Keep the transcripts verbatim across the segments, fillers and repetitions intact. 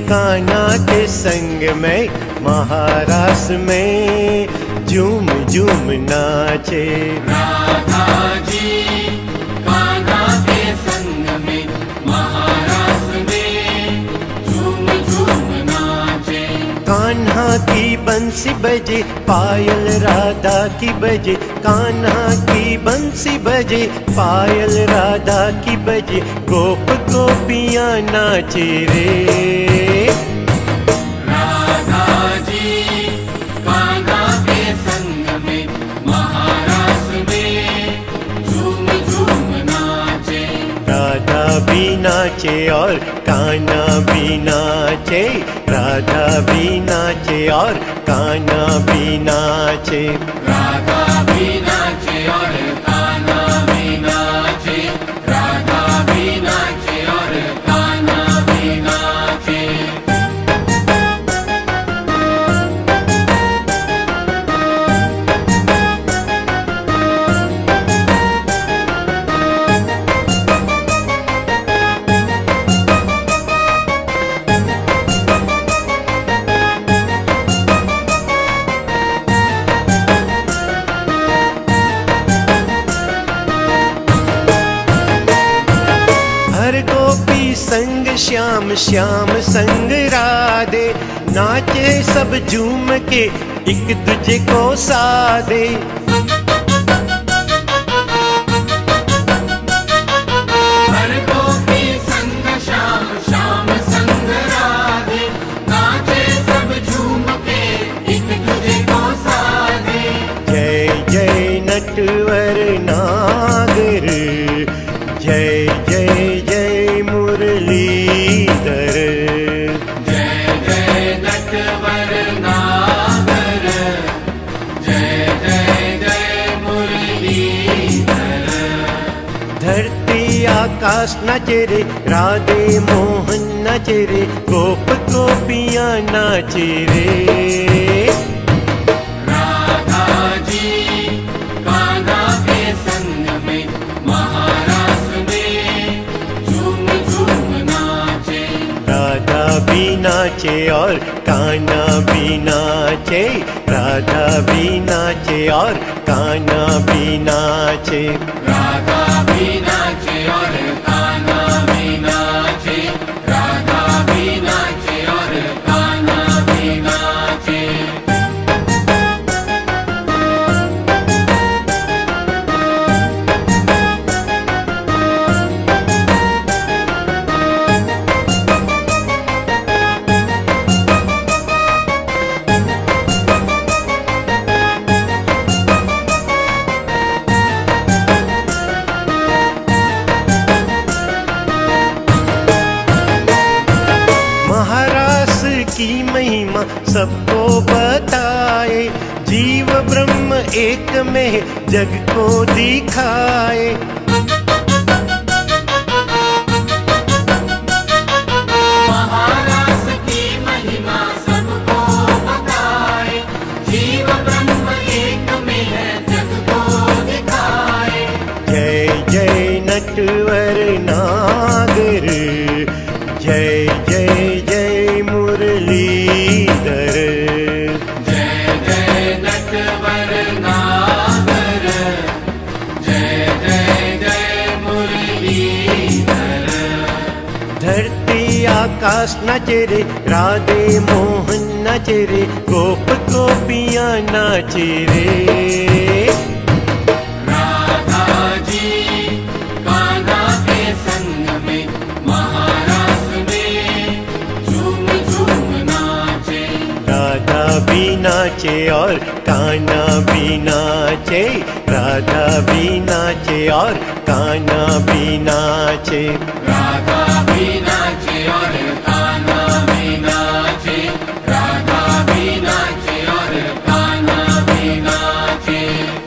कान्हा के संग में महारास में झूम झूम नाचे। राधा जी कान्हा के संग में महारास में झूम झूम नाचे। कान्हा की बंसी बजे पायल राधा की बजे, कान्हा की बंसी बजे पायल राधा की बजे, गोप गोपियां नाचे रे। राधा जी कान्हा के संग में महारास में झूम झूम नाचे। राधा भी नाचे और कान्हा भी नाचे, राधा भी नाचे और कान्हा भी नाचे। राधा भी नाचे और कान्हा भी नाचे, राधा भी नाचे और कान्हा भी नाचे। हर गोपी संग श्याम श्याम संग राधे, नाचे सब झूम के एक दूजे को साधे। हर गोपी संग श्याम श्याम संग राधे, नाचे सब झूम के एक दूजे को साधे। जय जय नटवर नागर, जय जय जय मुरलीधर। जय जय नटवर नागर, जय जय जय मुरलीधर। धरती आकाश नाचे रे, राधे मोहन नाचे रे, गोप गोपियां नाचे रे। राधा जी कान्हा के संग में महारास में झूम झूम नाचे। राधा भी नाचे और कान्हा भी नाचे, राधा भी नाचे और कान्हा भी नाचे। राधा भी नाचे और कान्हा भी नाचे, राधा भी नाचे और कान्हा भी नाचे। महारास की महिमा सबको बताए, जीव ब्रह्म एक में जग को दिखाए। महारास की महिमा सबको बताए, जीव ब्रह्म एक में है जग को दिखाए। जय जय नटवर नागर, जय जय जय मुरलीधर। जय जय नटवर नागर, जय जय जय मुरलीधर। धरती आकाश नाचे रे, राधे मोहन नाचे रे, गोप गोपियां नाचे रे। राधा जी कान्हा के संग में महारास में झूम झूम नाचे। राधा भी नाचे और कान्हा भी नाचे, राधा भी नाचे और कान्हा भी नाचे। राधा भी नाचे और कान्हा भी नाचे, राधा भी नाचे और कान्हा भी नाचे।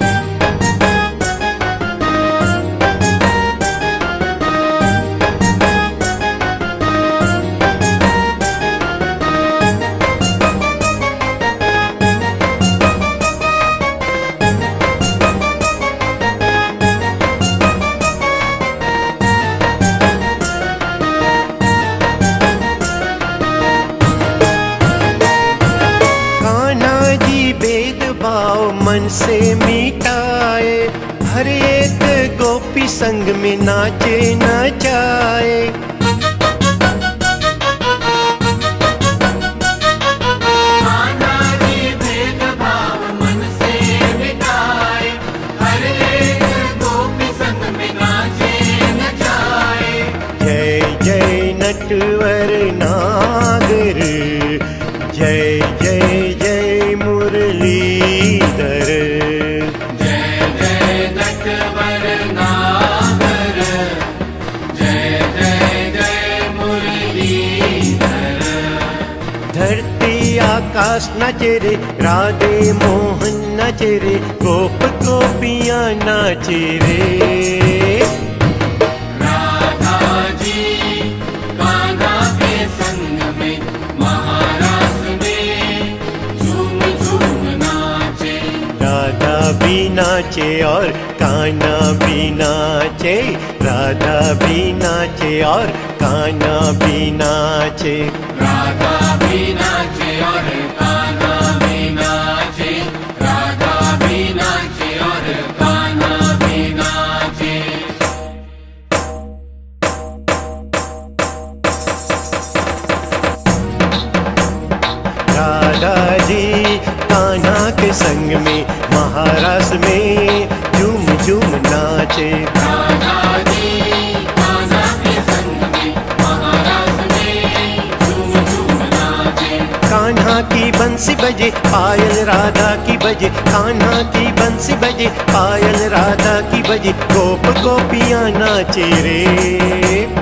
राधा। मन से मिटाए, हर एक गोपी संग में नाचे नचाए। कान्हा जी भेदभाव मन से मिटाए, हर एक गोपी संग में नाचे नचाए। जय जय नटवर नागर, जय जय जय मुरलीधर। जय जय नटवर नागर, जय जय जय मुरलीधर। धरती आकाश नाचे रे, राधे मोहन नाचे रे, गोप गोपियाँ नाचे रे। राधा जी कान्हा के संग में महारास में झूम झूम नाचे। राधा भी नाचे और कान्हा भी नाचे, राधा भी नाचे और कान्हा भी नाचे। राधा भी नाचे और कान्हा भी नाचे, राधा भी नाचे और कान्हा भी नाचे। राधा जी कान्हा के संग में महारास में झूम झूम नाचे। राधा जी कान्हा के संग में महारास में झूम झूम नाचे। कान्हा की बंसी बजे, पायल राधा की बजे, कान्हा की बंसी बजे, पायल राधा की बजे, गोप गोपियाँ नाचे रे।